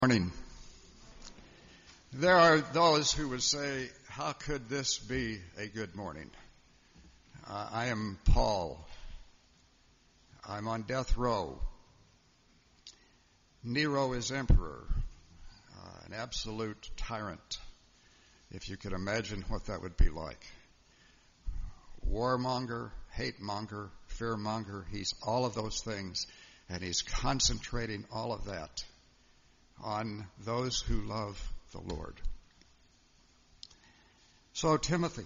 Morning. There are those who would say, how could this be a good morning? I am Paul. I'm on death row. Nero is emperor, an absolute tyrant, if you could imagine what that would be like. Warmonger, hate-monger, fear-monger, he's all of those things, and he's concentrating all of that on those who love the Lord. So Timothy,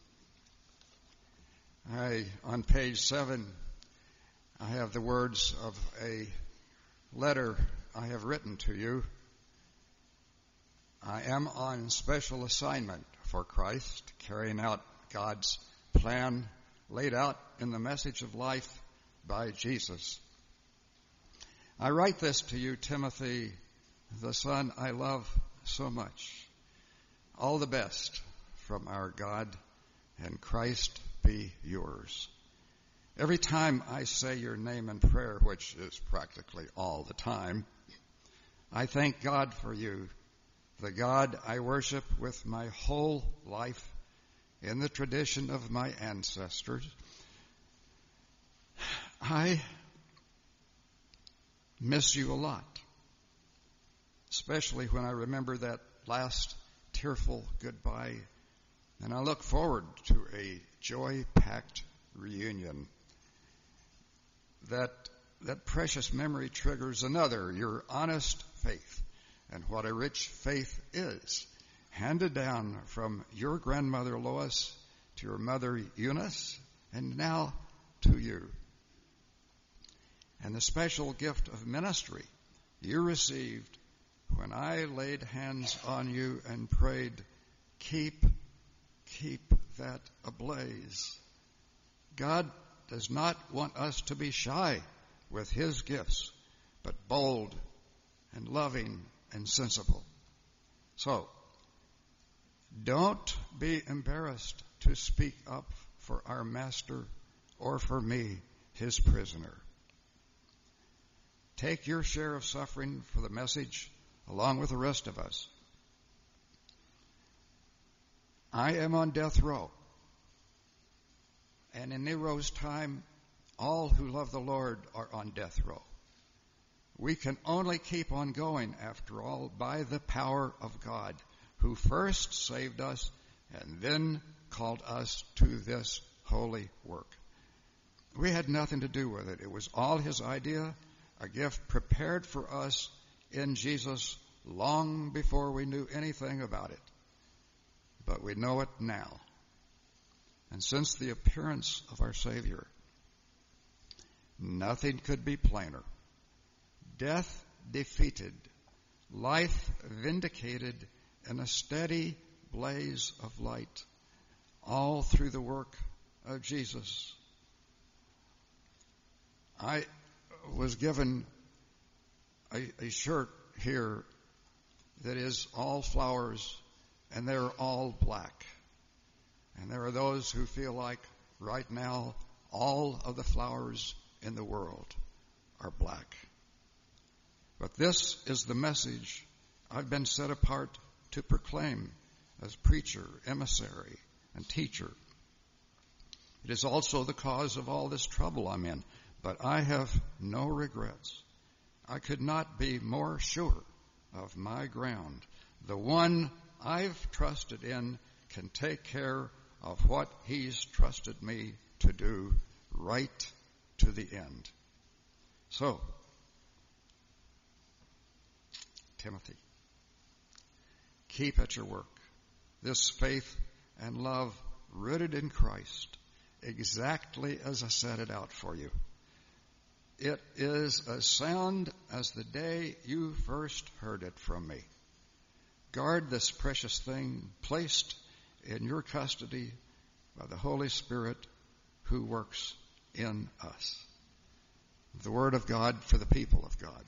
on page 7, I have the words of a letter I have written to you. I am on special assignment for Christ, carrying out God's plan laid out in the message of life by Jesus. I write this to you, Timothy, the son I love so much. All the best from our God, and Christ be yours. Every time I say your name in prayer, which is practically all the time, I thank God for you, the God I worship with my whole life in the tradition of my ancestors. I miss you a lot, especially when I remember that last tearful goodbye, and I look forward to a joy-packed reunion. That precious memory triggers another, your honest faith, and what a rich faith is, handed down from your grandmother Lois to your mother Eunice, and now to you. And the special gift of ministry you received when I laid hands on you and prayed, keep that ablaze. God does not want us to be shy with his gifts, but bold and loving and sensible. So, don't be embarrassed to speak up for our master or for me, his prisoner. Take your share of suffering for the message along with the rest of us. I am on death row. And in Nero's time, all who love the Lord are on death row. We can only keep on going, after all, by the power of God, who first saved us and then called us to this holy work. We had nothing to do with it. It was all his idea, a gift prepared for us in Jesus long before we knew anything about it. But we know it now. And since the appearance of our Savior, nothing could be plainer. Death defeated, life vindicated in a steady blaze of light, all through the work of Jesus. I was given a shirt here that is all flowers, and they're all black. And there are those who feel like right now all of the flowers in the world are black. But this is the message I've been set apart to proclaim as preacher, emissary, and teacher. It is also the cause of all this trouble I'm in, but I have no regrets. I could not be more sure of my ground. The one I've trusted in can take care of what he's trusted me to do right to the end. So, Timothy, keep at your work. This faith and love rooted in Christ, exactly as I set it out for you. It is as sound as the day you first heard it from me. Guard this precious thing placed in your custody by the Holy Spirit who works in us. The Word of God for the people of God.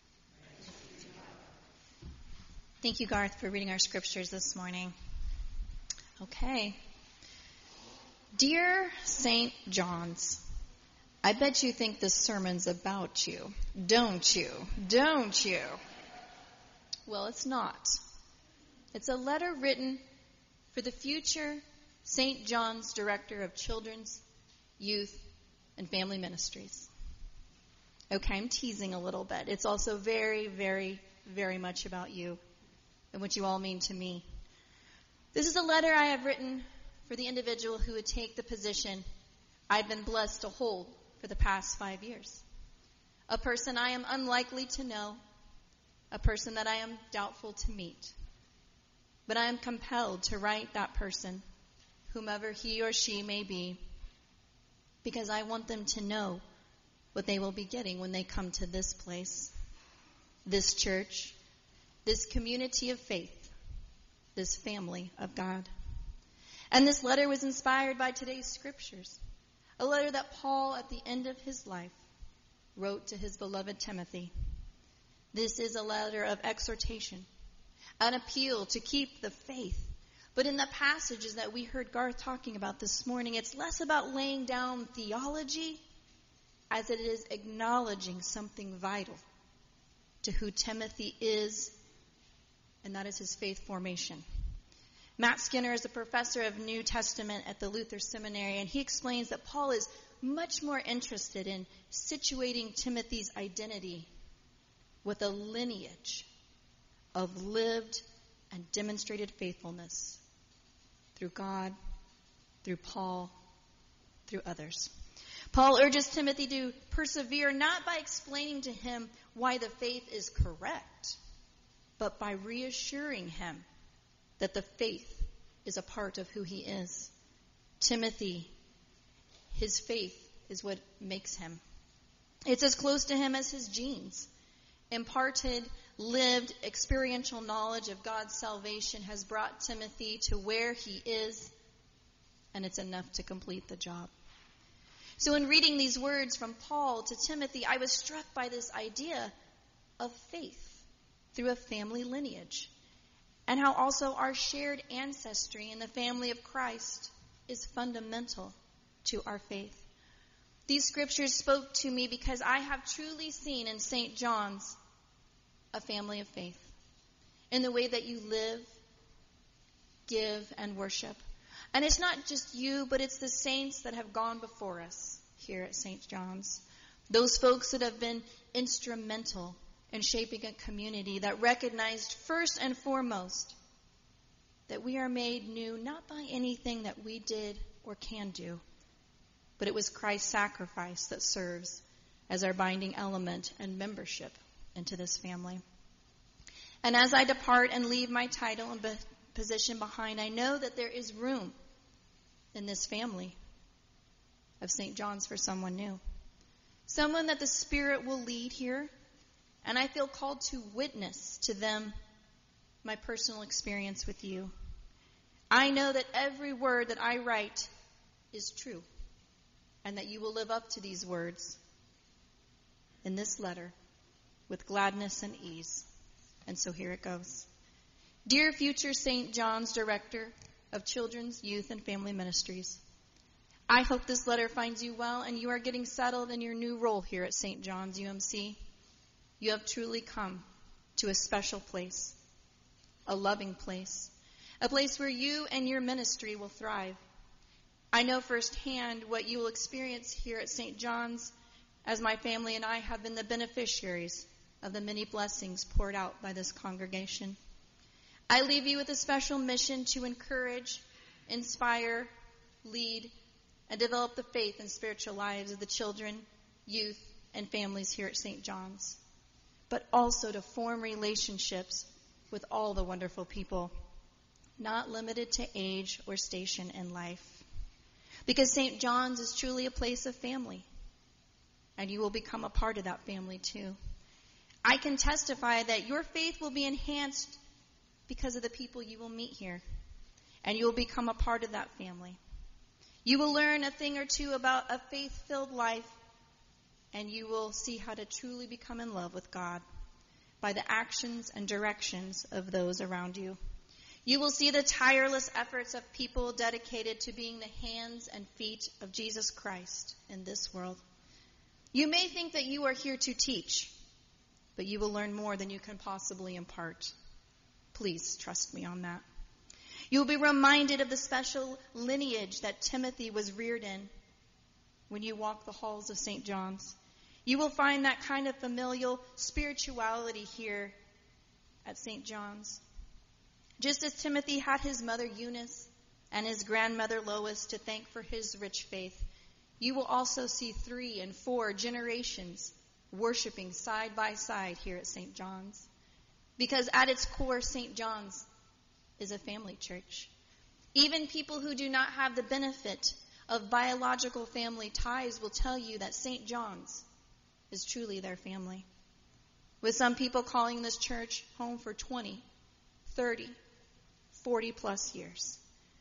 Thank you, Garth, for reading our scriptures this morning. Okay. Dear St. John's, I bet you think this sermon's about you. Don't you? Don't you? Well, it's not. It's a letter written for the future St. John's Director of Children's, Youth, and Family Ministries. Okay, I'm teasing a little bit. It's also very, very, very much about you and what you all mean to me. This is a letter I have written for the individual who would take the position I've been blessed to hold for the past 5 years. A person I am unlikely to know, a person that I am doubtful to meet. But I am compelled to write that person, whomever he or she may be, because I want them to know what they will be getting when they come to this place, this church, this community of faith, this family of God. And this letter was inspired by today's scriptures, a letter that Paul, at the end of his life, wrote to his beloved Timothy. This is a letter of exhortation, an appeal to keep the faith. But in the passages that we heard Garth talking about this morning, it's less about laying down theology as it is acknowledging something vital to who Timothy is, and that is his faith formation. Matt Skinner is a professor of New Testament at the Luther Seminary, and he explains that Paul is much more interested in situating Timothy's identity with a lineage of lived and demonstrated faithfulness through God, through Paul, through others. Paul urges Timothy to persevere not by explaining to him why the faith is correct, but by reassuring him that the faith is a part of who he is. Timothy, his faith is what makes him. It's as close to him as his genes. Imparted, lived, experiential knowledge of God's salvation has brought Timothy to where he is, and it's enough to complete the job. So in reading these words from Paul to Timothy, I was struck by this idea of faith through a family lineage, and how also our shared ancestry in the family of Christ is fundamental to our faith. These scriptures spoke to me because I have truly seen in St. John's a family of faith in the way that you live, give, and worship. And it's not just you, but it's the saints that have gone before us here at St. John's. Those folks that have been instrumental in shaping a community that recognized first and foremost that we are made new not by anything that we did or can do, but it was Christ's sacrifice that serves as our binding element and membership into this family. And as I depart and leave my title and position behind, I know that there is room in this family of St. John's for someone new. Someone that the Spirit will lead here, and I feel called to witness to them my personal experience with you. I know that every word that I write is true, and that you will live up to these words in this letter with gladness and ease. And so here it goes. Dear future St. John's Director of Children's, Youth, and Family Ministries, I hope this letter finds you well and you are getting settled in your new role here at St. John's UMC. You have truly come to a special place, a loving place, a place where you and your ministry will thrive. I know firsthand what you will experience here at St. John's, as my family and I have been the beneficiaries of the many blessings poured out by this congregation. I leave you with a special mission to encourage, inspire, lead, and develop the faith and spiritual lives of the children, youth, and families here at St. John's, but also to form relationships with all the wonderful people, not limited to age or station in life. Because St. John's is truly a place of family, and you will become a part of that family too. I can testify that your faith will be enhanced because of the people you will meet here, and you will become a part of that family. You will learn a thing or two about a faith-filled life, and you will see how to truly become in love with God by the actions and directions of those around you. You will see the tireless efforts of people dedicated to being the hands and feet of Jesus Christ in this world. You may think that you are here to teach, but you will learn more than you can possibly impart. Please trust me on that. You will be reminded of the special lineage that Timothy was reared in when you walk the halls of St. John's. You will find that kind of familial spirituality here at St. John's. Just as Timothy had his mother Eunice and his grandmother Lois to thank for his rich faith, you will also see 3 and 4 generations worshiping side by side here at St. John's. Because at its core, St. John's is a family church. Even people who do not have the benefit of biological family ties will tell you that St. John's is truly their family. With some people calling this church home for 20, 30, 40 plus years.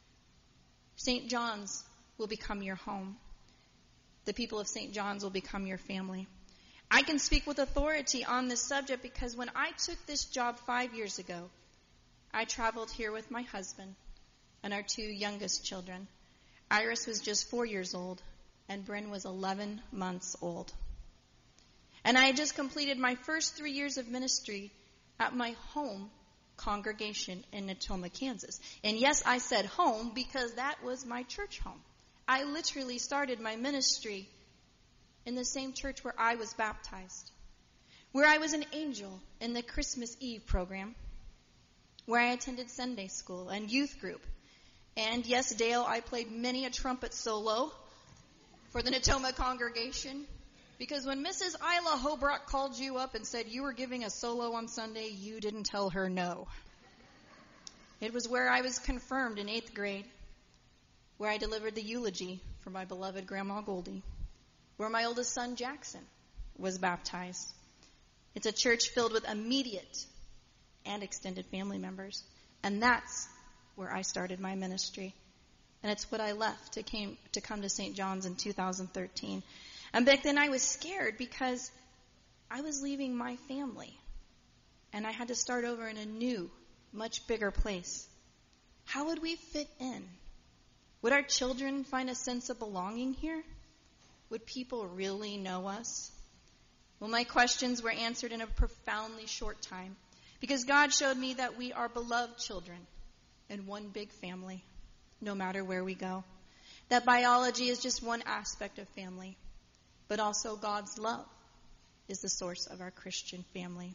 St. John's will become your home. The people of St. John's will become your family. I can speak with authority on this subject because when I took this job 5 years ago, I traveled here with my husband and our 2 youngest children. Iris was just 4 years old, and Bryn was 11 months old. And I had just completed my first 3 years of ministry at my home congregation in Natoma, Kansas. And yes, I said home because that was my church home. I literally started my ministry in the same church where I was baptized, where I was an angel in the Christmas Eve program, where I attended Sunday school and youth group. And yes, Dale, I played many a trumpet solo for the Natoma congregation, because when Mrs. Isla Hobrock called you up and said you were giving a solo on Sunday, you didn't tell her no. It was where I was confirmed in 8th grade, where I delivered the eulogy for my beloved Grandma Goldie, where my oldest son, Jackson, was baptized. It's a church filled with immediate and extended family members. And that's where I started my ministry. And it's what I left to come to St. John's in 2013. And back then I was scared because I was leaving my family. And I had to start over in a new, much bigger place. How would we fit in? Would our children find a sense of belonging here? Would people really know us? Well, my questions were answered in a profoundly short time, because God showed me that we are beloved children in one big family, no matter where we go. That biology is just one aspect of family, but also God's love is the source of our Christian family.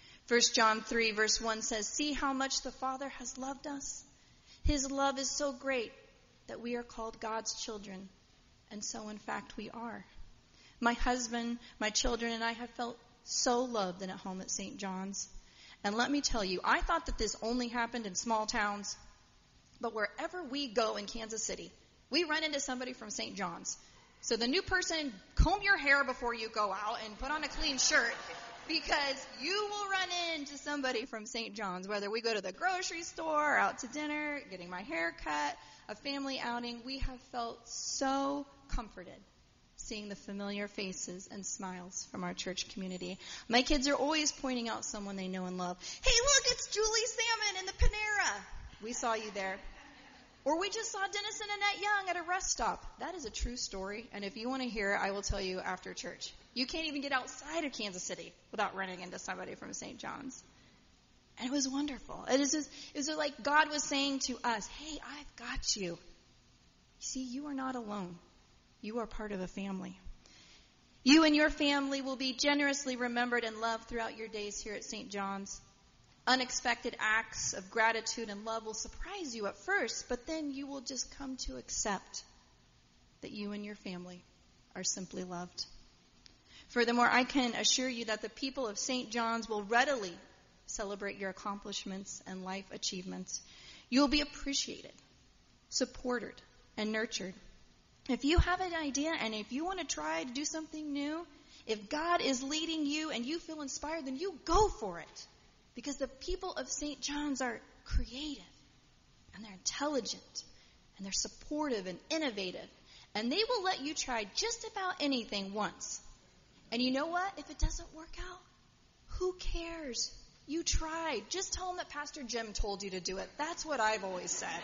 1 John 3 verse 1 says, "See how much the Father has loved us. His love is so great that we are called God's children." And so, in fact, we are. My husband, my children, and I have felt so loved and at home at St. John's. And let me tell you, I thought that this only happened in small towns. But wherever we go in Kansas City, we run into somebody from St. John's. So the new person, comb your hair before you go out and put on a clean shirt, because you will run into somebody from St. John's, whether we go to the grocery store, out to dinner, getting my hair cut, a family outing. We have felt so comforted seeing the familiar faces and smiles from our church community. My kids are always pointing out someone they know and love. "Hey, look, it's Julie Salmon in the Panera. We saw you there." Or we just saw Dennis and Annette Young at a rest stop. That is a true story, and if you want to hear it, I will tell you after church. You can't even get outside of Kansas City without running into somebody from St. John's. And it was wonderful. It was like God was saying to us, "Hey, I've got you. See, you are not alone. You are part of a family. You and your family will be generously remembered and loved throughout your days here at St. John's. Unexpected acts of gratitude and love will surprise you at first, but then you will just come to accept that you and your family are simply loved." Furthermore, I can assure you that the people of St. John's will readily celebrate your accomplishments and life achievements. You will be appreciated, supported, and nurtured. If you have an idea and if you want to try to do something new, if God is leading you and you feel inspired, then you go for it. Because the people of St. John's are creative, and they're intelligent, and they're supportive and innovative. And they will let you try just about anything once. And you know what? If it doesn't work out, who cares? You tried. Just tell them that Pastor Jim told you to do it. That's what I've always said.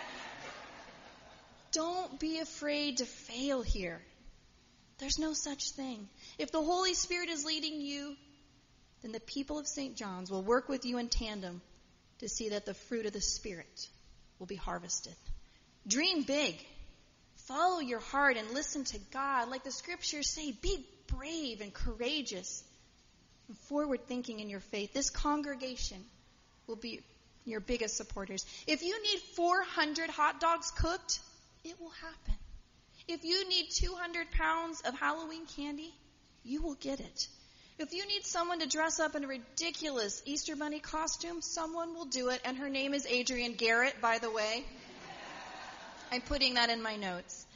Don't be afraid to fail here. There's no such thing. If the Holy Spirit is leading you, then the people of St. John's will work with you in tandem to see that the fruit of the Spirit will be harvested. Dream big. Follow your heart and listen to God. Like the scriptures say, be brave and courageous and forward-thinking in your faith. This congregation will be your biggest supporters. If you need 400 hot dogs cooked, it will happen. If you need 200 pounds of Halloween candy, you will get it. If you need someone to dress up in a ridiculous Easter Bunny costume, someone will do it, and her name is Adrienne Garrett, by the way. I'm putting that in my notes.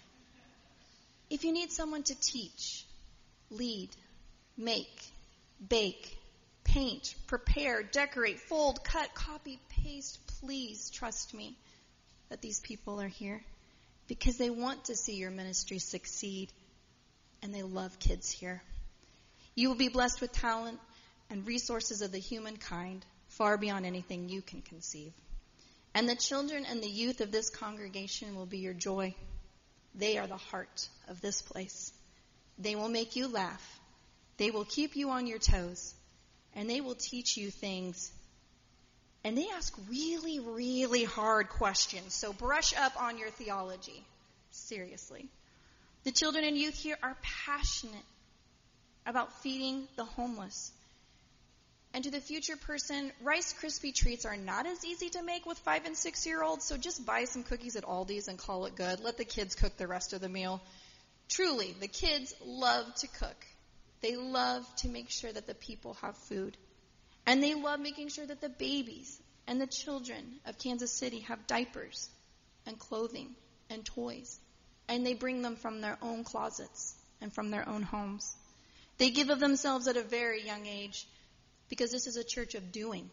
If you need someone to teach, lead, make, bake, paint, prepare, decorate, fold, cut, copy, paste, please trust me that these people are here because they want to see your ministry succeed and they love kids here. You will be blessed with talent and resources of the human kind far beyond anything you can conceive. And the children and the youth of this congregation will be your joy. They are the heart of this place. They will make you laugh. They will keep you on your toes. And they will teach you things. And they ask really, really hard questions. So brush up on your theology. Seriously. The children and youth here are passionate about feeding the homeless. And to the future person, Rice Krispie treats are not as easy to make with 5 and 6 year olds, so just buy some cookies at Aldi's and call it good. Let the kids cook the rest of the meal. Truly, the kids love to cook. They love to make sure that the people have food. And they love making sure that the babies and the children of Kansas City have diapers and clothing and toys. And they bring them from their own closets and from their own homes. They give of themselves at a very young age because this is a church of doing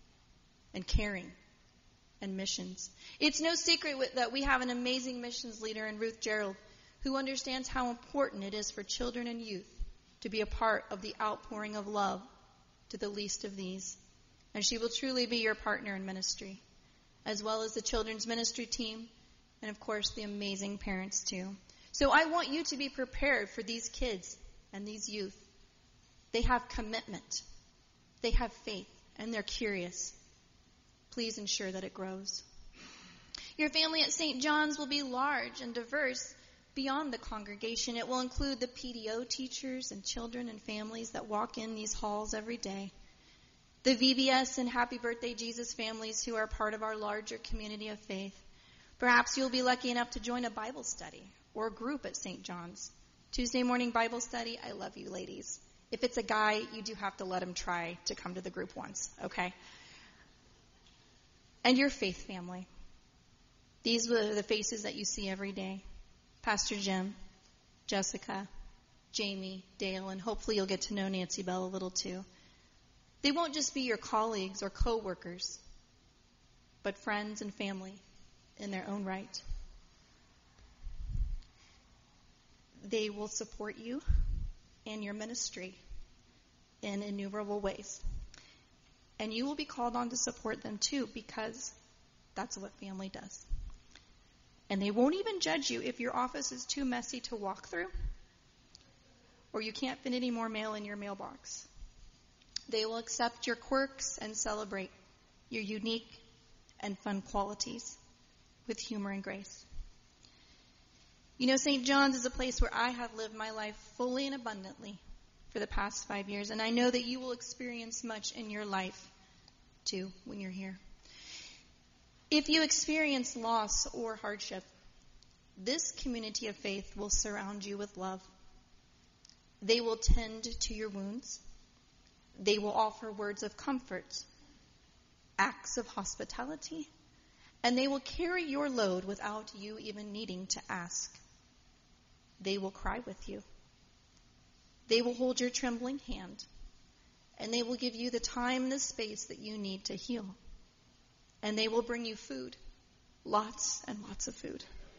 and caring and missions. It's no secret that we have an amazing missions leader in Ruth Gerald who understands how important it is for children and youth to be a part of the outpouring of love to the least of these. And she will truly be your partner in ministry, as well as the children's ministry team and, of course, the amazing parents, too. So I want you to be prepared for these kids and these youth. They have commitment. They have faith, and they're curious. Please ensure that it grows. Your family at St. John's will be large and diverse beyond the congregation. It will include the PDO teachers and children and families that walk in these halls every day. The VBS and Happy Birthday Jesus families who are part of our larger community of faith. Perhaps you'll be lucky enough to join a Bible study or a group at St. John's. Tuesday morning Bible study, I love you ladies. If it's a guy, you do have to let him try to come to the group once, okay? And your faith family. These are the faces that you see every day. Pastor Jim, Jessica, Jamie, Dale, and hopefully you'll get to know Nancy Bell a little too. They won't just be your colleagues or co-workers, but friends and family in their own right. They will support you and your ministry in innumerable ways. And you will be called on to support them too, because that's what family does. And they won't even judge you if your office is too messy to walk through or you can't fit any more mail in your mailbox. They will accept your quirks and celebrate your unique and fun qualities with humor and grace. You know, St. John's is a place where I have lived my life fully and abundantly for the past 5 years, and I know that you will experience much in your life too when you're here. If you experience loss or hardship, this community of faith will surround you with love. They will tend to your wounds. They will offer words of comfort, acts of hospitality, and they will carry your load without you even needing to ask. They will cry with you. They will hold your trembling hand, and they will give you the time and the space that you need to heal. And they will bring you food, lots and lots of food.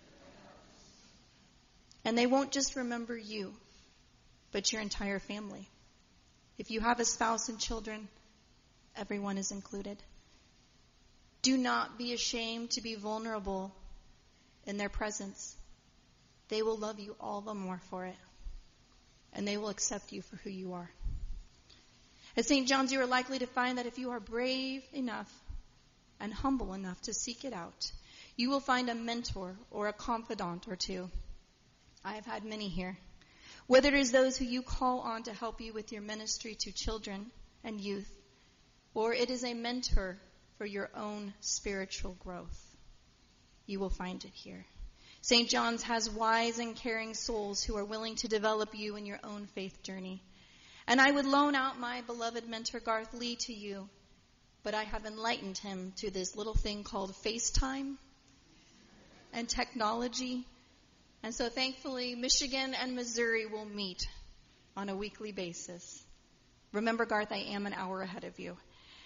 And they won't just remember you, but your entire family. If you have a spouse and children, everyone is included. Do not be ashamed to be vulnerable in their presence. They will love you all the more for it. And they will accept you for who you are. At St. John's, you are likely to find that if you are brave enough and humble enough to seek it out, you will find a mentor or a confidant or two. I have had many here. Whether it is those who you call on to help you with your ministry to children and youth, or it is a mentor for your own spiritual growth, you will find it here. St. John's has wise and caring souls who are willing to develop you in your own faith journey. And I would loan out my beloved mentor Garth Lee to you, but I have enlightened him to this little thing called FaceTime and technology. And so thankfully, Michigan and Missouri will meet on a weekly basis. Remember, Garth, I am an hour ahead of you.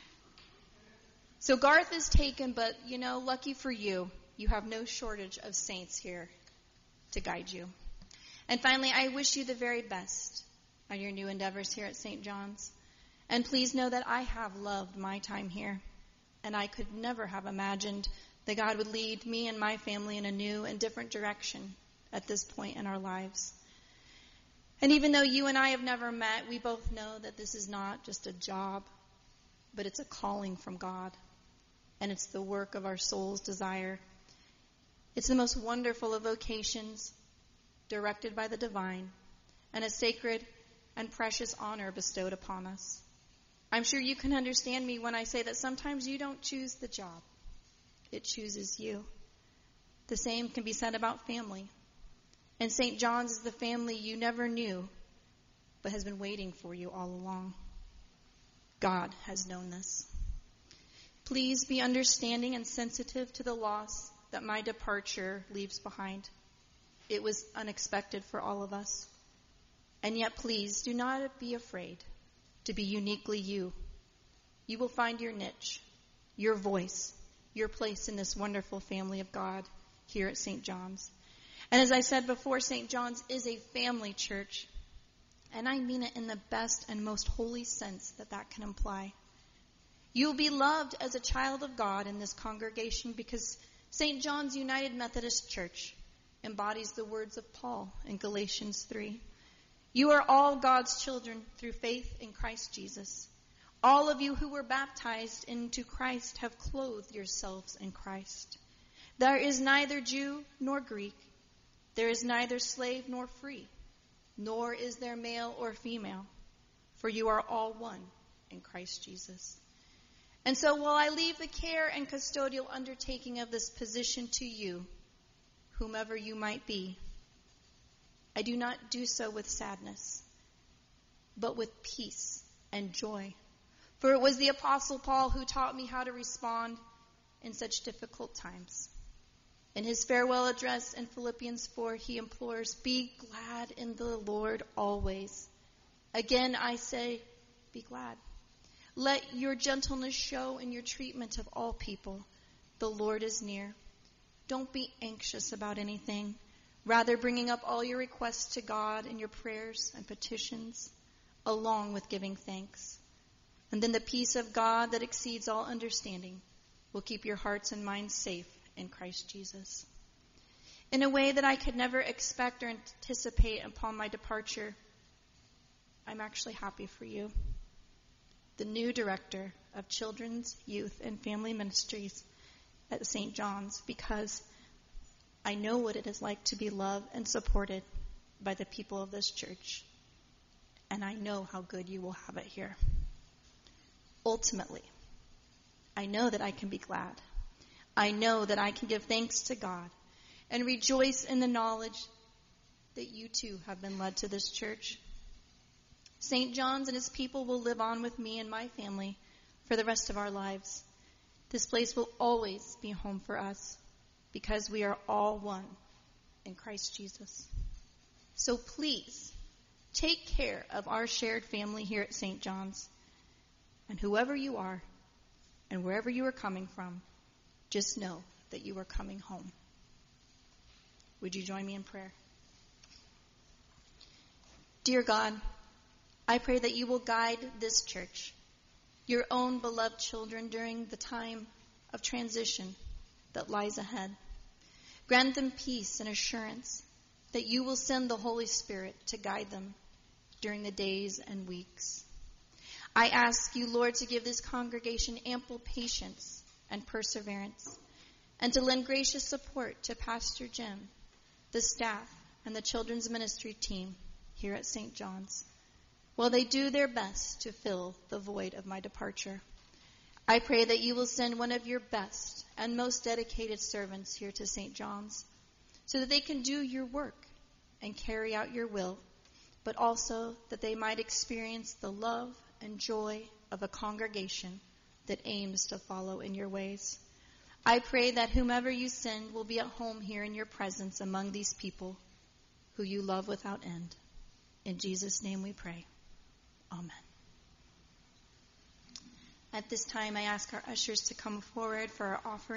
So Garth is taken, but, lucky for you, you have no shortage of saints here to guide you. And finally, I wish you the very best on your new endeavors here at St. John's. And please know that I have loved my time here, and I could never have imagined that God would lead me and my family in a new and different direction at this point in our lives. And even though you and I have never met, we both know that this is not just a job, but it's a calling from God, and it's the work of our soul's desire. It's the most wonderful of vocations, directed by the divine, and a sacred and precious honor bestowed upon us. I'm sure you can understand me when I say that sometimes you don't choose the job. It chooses you. The same can be said about family. And St. John's is the family you never knew, but has been waiting for you all along. God has known this. Please be understanding and sensitive to the loss that my departure leaves behind. It was unexpected for all of us. And yet, please do not be afraid to be uniquely you. You will find your niche, your voice, your place in this wonderful family of God here at St. John's. And as I said before, St. John's is a family church. And I mean it in the best and most holy sense that can imply. You'll be loved as a child of God in this congregation because St. John's United Methodist Church embodies the words of Paul in Galatians 3. You are all God's children through faith in Christ Jesus. All of you who were baptized into Christ have clothed yourselves in Christ. There is neither Jew nor Greek. There is neither slave nor free, nor is there male or female, for you are all one in Christ Jesus. And so while I leave the care and custodial undertaking of this position to you, whomever you might be, I do not do so with sadness, but with peace and joy. For it was the Apostle Paul who taught me how to respond in such difficult times. In his farewell address in Philippians 4, he implores, be glad in the Lord always. Again, I say, be glad. Let your gentleness show in your treatment of all people. The Lord is near. Don't be anxious about anything. Rather, bringing up all your requests to God in your prayers and petitions, along with giving thanks. And then the peace of God that exceeds all understanding will keep your hearts and minds safe in Christ Jesus. In a way that I could never expect or anticipate upon my departure, I'm actually happy for you, the new director of Children's, Youth, and Family Ministries at St. John's, because I know what it is like to be loved and supported by the people of this church, and I know how good you will have it here. Ultimately, I know that I can be glad. I know that I can give thanks to God and rejoice in the knowledge that you too have been led to this church. St. John's and his people will live on with me and my family for the rest of our lives. This place will always be home for us because we are all one in Christ Jesus. So please take care of our shared family here at St. John's. And whoever you are and wherever you are coming from, just know that you are coming home. Would you join me in prayer? Dear God, I pray that you will guide this church, your own beloved children, during the time of transition that lies ahead. Grant them peace and assurance that you will send the Holy Spirit to guide them during the days and weeks. I ask you, Lord, to give this congregation ample patience and perseverance, and to lend gracious support to Pastor Jim, the staff, and the children's ministry team here at St. John's, while they do their best to fill the void of my departure. I pray that you will send one of your best and most dedicated servants here to St. John's, so that they can do your work and carry out your will, but also that they might experience the love and joy of a congregation that aims to follow in your ways. I pray that whomever you send will be at home here in your presence among these people who you love without end. In Jesus' name we pray. Amen. At this time, I ask our ushers to come forward for our offering.